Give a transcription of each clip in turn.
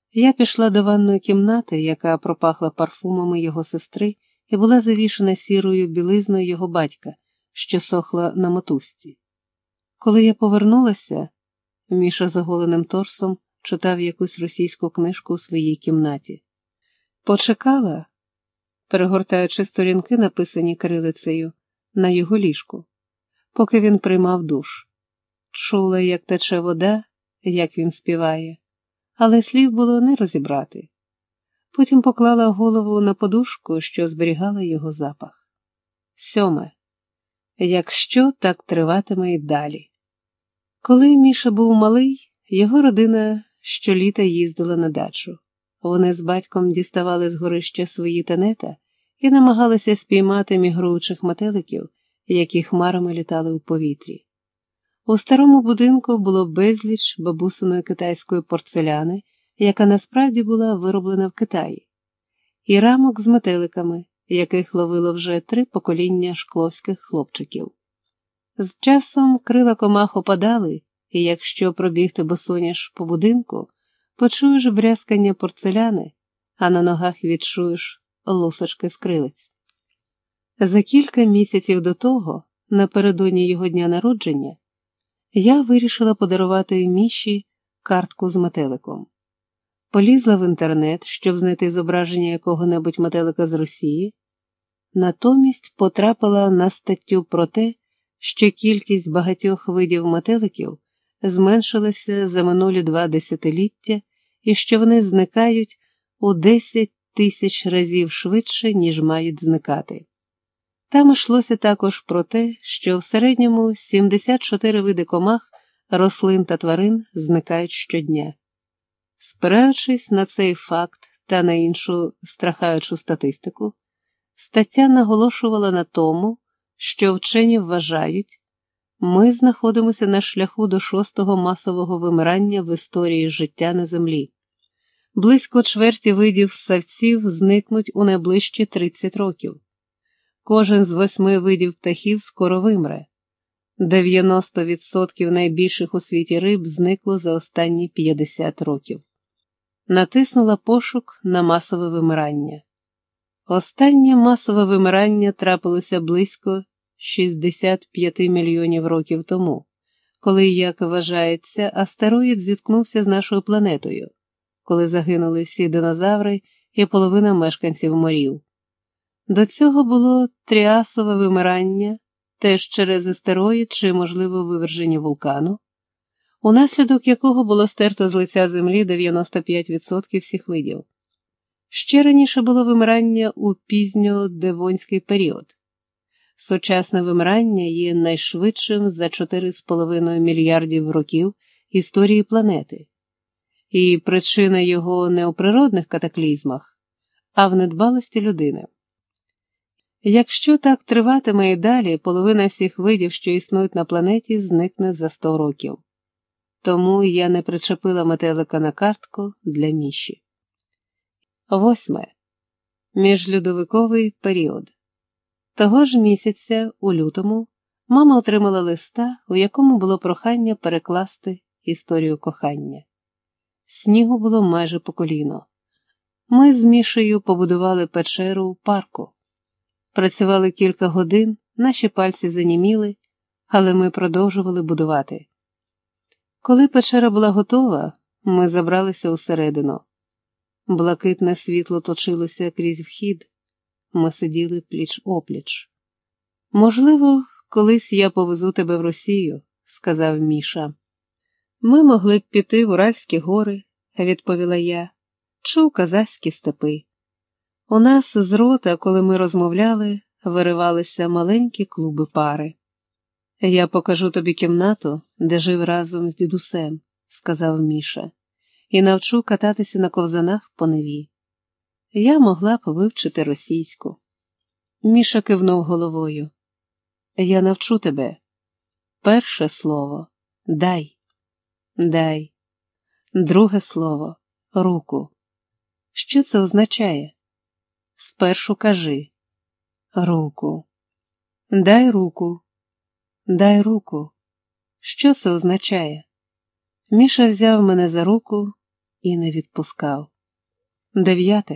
Я пішла до ванної кімнати, яка пропахла парфумами його сестри і була завішена сірою білизною його батька, що сохла на мотузці. Коли я повернулася, Міша з оголеним торсом читав якусь російську книжку у своїй кімнаті. Почекала, перегортаючи сторінки, написані кирилицею, на його ліжку, поки він приймав душ. Чула, як тече вода, як він співає, але слів було не розібрати. Потім поклала голову на подушку, що зберігала його запах. 7. Якщо так триватиме й далі. Коли Міша був малий, його родина щоліта їздила на дачу. Вони з батьком діставали з горища свої тенета і намагалися спіймати мігруючих метеликів, які хмарами літали у повітрі. У старому будинку було безліч бабусиної китайської порцеляни, яка насправді була вироблена в Китаї, і рамок з метеликами, яких ловило вже 3 покоління шкловських хлопчиків. З часом крила комах опадали, і якщо пробігти босоніж по будинку, почуєш брязкання порцеляни, а на ногах відчуєш лусочки з крилиць. За кілька місяців до того, напередодні його дня народження, я вирішила подарувати Міші картку з метеликом. Полізла в інтернет, щоб знайти зображення якого-небудь метелика з Росії, натомість потрапила на статтю про те, що кількість багатьох видів метеликів зменшилася за минулі 2 десятиліття і що вони зникають у 10 тисяч разів швидше, ніж мають зникати. Там йшлося також про те, що в середньому 74 види комах, рослин та тварин зникають щодня. Спираючись на цей факт та на іншу страхаючу статистику, стаття наголошувала на тому, що вчені вважають, ми знаходимося на шляху до 6-го масового вимирання в історії життя на Землі. Близько чверті видів ссавців зникнуть у найближчі 30 років. Кожен з 8 видів птахів скоро вимре. 90% найбільших у світі риб зникло за останні 50 років. Натиснула пошук на масове вимирання. Останнє масове вимирання трапилося близько 65 мільйонів років тому, коли, як вважається, астероїд зіткнувся з нашою планетою, коли загинули всі динозаври і половина мешканців морів. До цього було тріасове вимирання, теж через астероїд чи, можливо, виверження вулкану, унаслідок якого було стерто з лиця Землі 95% всіх видів. Ще раніше було вимирання у пізньодевонський період. Сучасне вимирання є найшвидшим за 4,5 мільярдів років історії планети. І причина його не у природних катаклізмах, а в недбалості людини. Якщо так триватиме і далі, половина всіх видів, що існують на планеті, зникне за 100 років. Тому я не причепила метелика на картку для Міші. 8. Міжльодовиковий період. Того ж місяця, у лютому, мама отримала листа, у якому було прохання перекласти історію кохання. Снігу було майже по коліно. Ми з Мішею побудували печеру в парку. Працювали кілька годин, наші пальці заніміли, але ми продовжували будувати. Коли печера була готова, ми забралися усередину. Блакитне світло точилося крізь вхід. Ми сиділи пліч-опліч. «Можливо, колись я повезу тебе в Росію», – сказав Міша. «Ми могли б піти в Уральські гори», – відповіла я, – «чи у Казахські степи». У нас з рота, коли ми розмовляли, виривалися маленькі клуби пари. «Я покажу тобі кімнату, де жив разом з дідусем», – сказав Міша, «і навчу кататися на ковзанах по Неві. Я могла б вивчити російську». Міша кивнув головою. «Я навчу тебе. Перше слово – дай. Дай. Друге слово – руку. Що це означає? Спершу кажи. Руку. Дай руку. Дай руку. Що це означає? Міша взяв мене за руку, і не відпускав. 9.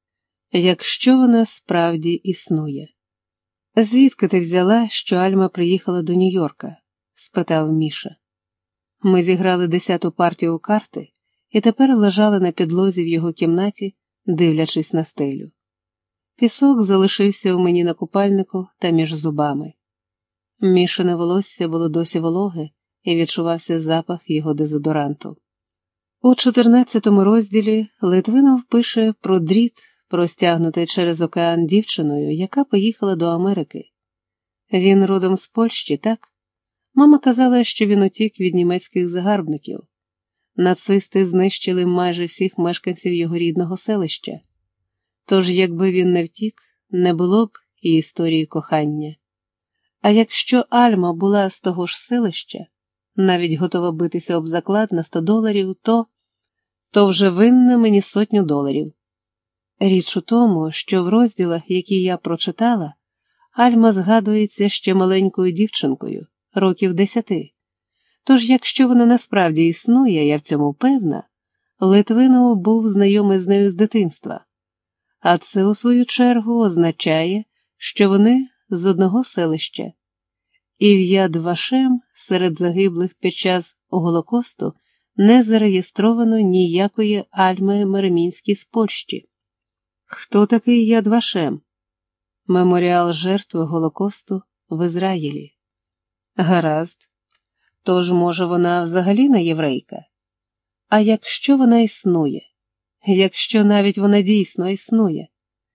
Якщо вона справді існує. «Звідки ти взяла, що Альма приїхала до Нью-Йорка?» – спитав Міша. Ми зіграли 10-ту партію у карти і тепер лежали на підлозі в його кімнаті, дивлячись на стелю. Пісок залишився у мені на купальнику та між зубами. Мішине волосся було досі вологе, і відчувався запах його дезодоранту. У 14-му розділі Литвинов пише про дріт, простягнутий через океан дівчиною, яка поїхала до Америки. Він родом з Польщі, так? Мама казала, що він утік від німецьких загарбників. Нацисти знищили майже всіх мешканців його рідного селища. Тож, якби він не втік, не було б і історії кохання. А якщо Альма була з того ж селища, навіть готова битися об заклад на $100, то вже винна мені $100. Річ у тому, що в розділах, які я прочитала, Альма згадується ще маленькою дівчинкою, років 10. Тож, якщо вона насправді існує, я в цьому певна, Литвинов був знайомий з нею з дитинства. А це, у свою чергу, означає, що вони з одного селища. І в Яд Вашем серед загиблих під час Голокосту не зареєстровано ніякої Альми Меремінській з Польщі. Хто такий Яд Вашем? Меморіал жертв Голокосту в Ізраїлі. Гаразд. Тож, може, вона взагалі не єврейка? А якщо вона існує? Якщо навіть вона дійсно існує?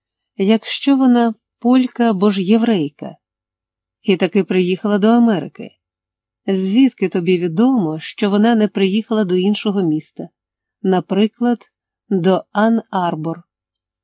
Якщо вона полька або ж єврейка? І таки приїхала до Америки. Звідки тобі відомо, що вона не приїхала до іншого міста? Наприклад, до Ан-Арбор?